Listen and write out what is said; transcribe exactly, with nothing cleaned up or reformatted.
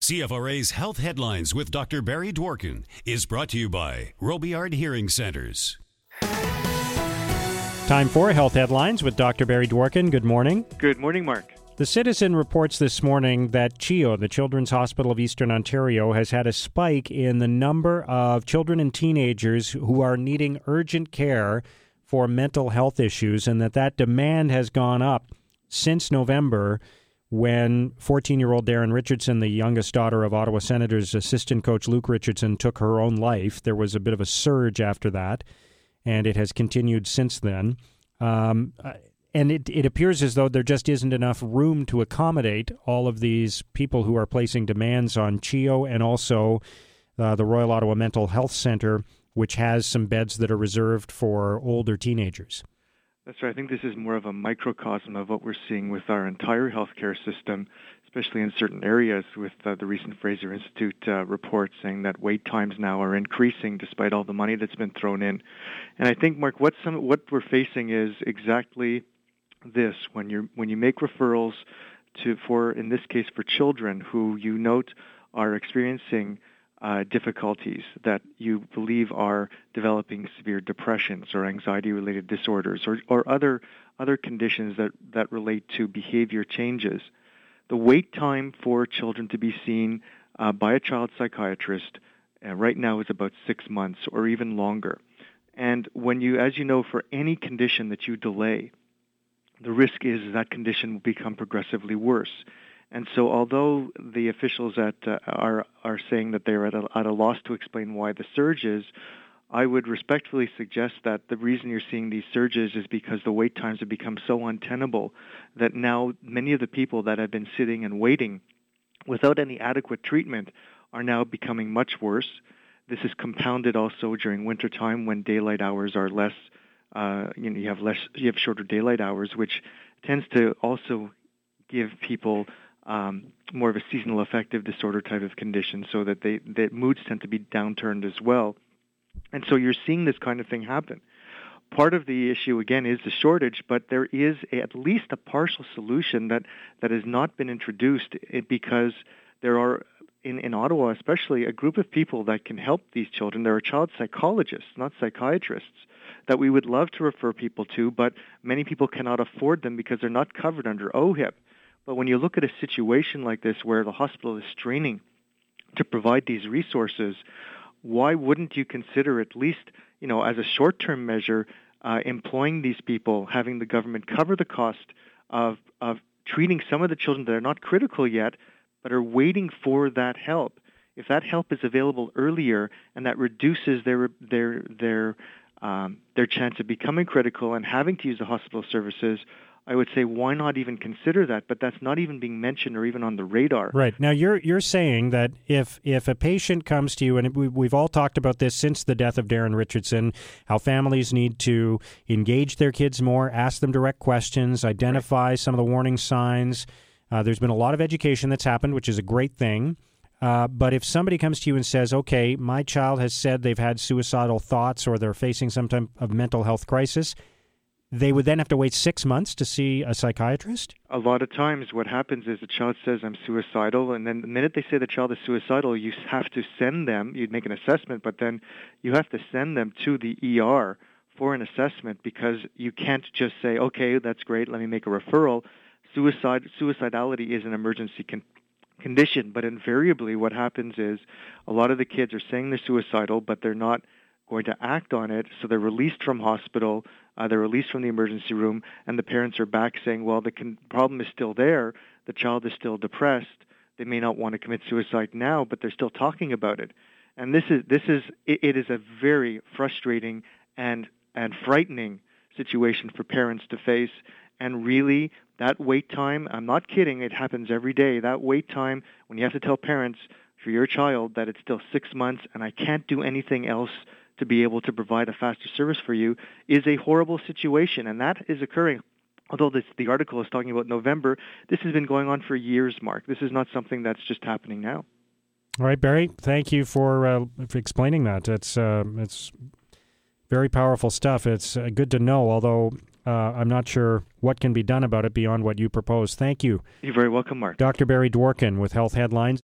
C F R A's Health Headlines with Doctor Barry Dworkin is brought to you by Robillard Hearing Centers. Time for Health Headlines with Doctor Barry Dworkin. Good morning. Good morning, Mark. The Citizen reports this morning that CHEO, the Children's Hospital of Eastern Ontario, has had a spike in the number of children and teenagers who are needing urgent care for mental health issues, and that that demand has gone up since November, when fourteen-year-old Darren Richardson, the youngest daughter of Ottawa Senators assistant coach Luke Richardson, took her own life. There was a bit of a surge after that, and it has continued since then. Um, and it, it appears as though there just isn't enough room to accommodate all of these people who are placing demands on CHEO and also uh, the Royal Ottawa Mental Health Centre, which has some beds that are reserved for older teenagers. That's right. I think this is more of a microcosm of what we're seeing with our entire healthcare system, especially in certain areas, with uh, the recent Fraser Institute uh, report saying that wait times now are increasing despite all the money that's been thrown in. And I think, Mark, what some what we're facing is exactly this: when you when you make referrals to for in this case for children who you note are experiencing Uh, difficulties that you believe are developing severe depressions or anxiety-related disorders or, or other other conditions that, that relate to behavior changes. The wait time for children to be seen uh, by a child psychiatrist uh, right now is about six months or even longer. And when you, as you know, for any condition that you delay, the risk is that condition will become progressively worse. And so although the officials at uh, are are saying that they're at a, at a loss to explain why the surge is, I would respectfully suggest that the reason you're seeing these surges is because the wait times have become so untenable that now many of the people that have been sitting and waiting without any adequate treatment are now becoming much worse. This is compounded also during wintertime when daylight hours are less, uh, you know, you have less, you have shorter daylight hours, which tends to also give people Um, more of a seasonal affective disorder type of condition, so that they that moods tend to be downturned as well. And so you're seeing this kind of thing happen. Part of the issue, again, is the shortage, but there is a, at least a partial solution that, that has not been introduced because there are, in, in Ottawa especially, a group of people that can help these children. There are child psychologists, not psychiatrists, that we would love to refer people to, but many people cannot afford them because they're not covered under O H I P. But when you look at a situation like this where the hospital is straining to provide these resources, why wouldn't you consider at least, you know, as a short-term measure, uh, employing these people, having the government cover the cost of, of treating some of the children that are not critical yet, but are waiting for that help? If that help is available earlier and that reduces their their their um, their chance of becoming critical and having to use the hospital services, I would say, why not even consider that? But that's not even being mentioned or even on the radar. Right. Now, you're you're saying that if if a patient comes to you, and we, we've all talked about this since the death of Darren Richardson, how families need to engage their kids more, ask them direct questions, identify right. some of the warning signs. Uh, there's been a lot of education that's happened, which is a great thing. Uh, but if somebody comes to you and says, okay, my child has said they've had suicidal thoughts or they're facing some type of mental health crisis, they would then have to wait six months to see a psychiatrist? A lot of times what happens is the child says, I'm suicidal, and then the minute they say the child is suicidal, you have to send them, you'd make an assessment, but then you have to send them to the E R for an assessment because you can't just say, okay, that's great, let me make a referral. Suicide, suicidality is an emergency con- condition, but invariably what happens is a lot of the kids are saying they're suicidal, but they're not going to act on it, so they're released from hospital, uh, they're released from the emergency room, and the parents are back saying, well, the con- problem is still there, the child is still depressed, they may not want to commit suicide now, but they're still talking about it. And this is, this is it, it is a very frustrating and, and frightening situation for parents to face, and really, that wait time, I'm not kidding, it happens every day, that wait time, when you have to tell parents for your child that it's still six months and I can't do anything else to be able to provide a faster service for you, is a horrible situation, and that is occurring. Although this, the article is talking about November, this has been going on for years, Mark. This is not something that's just happening now. All right, Barry, thank you for, uh, for explaining that. It's uh, it's very powerful stuff. It's uh, good to know, although uh, I'm not sure what can be done about it beyond what you propose. Thank you. You're very welcome, Mark. Doctor Barry Dworkin with Health Headlines.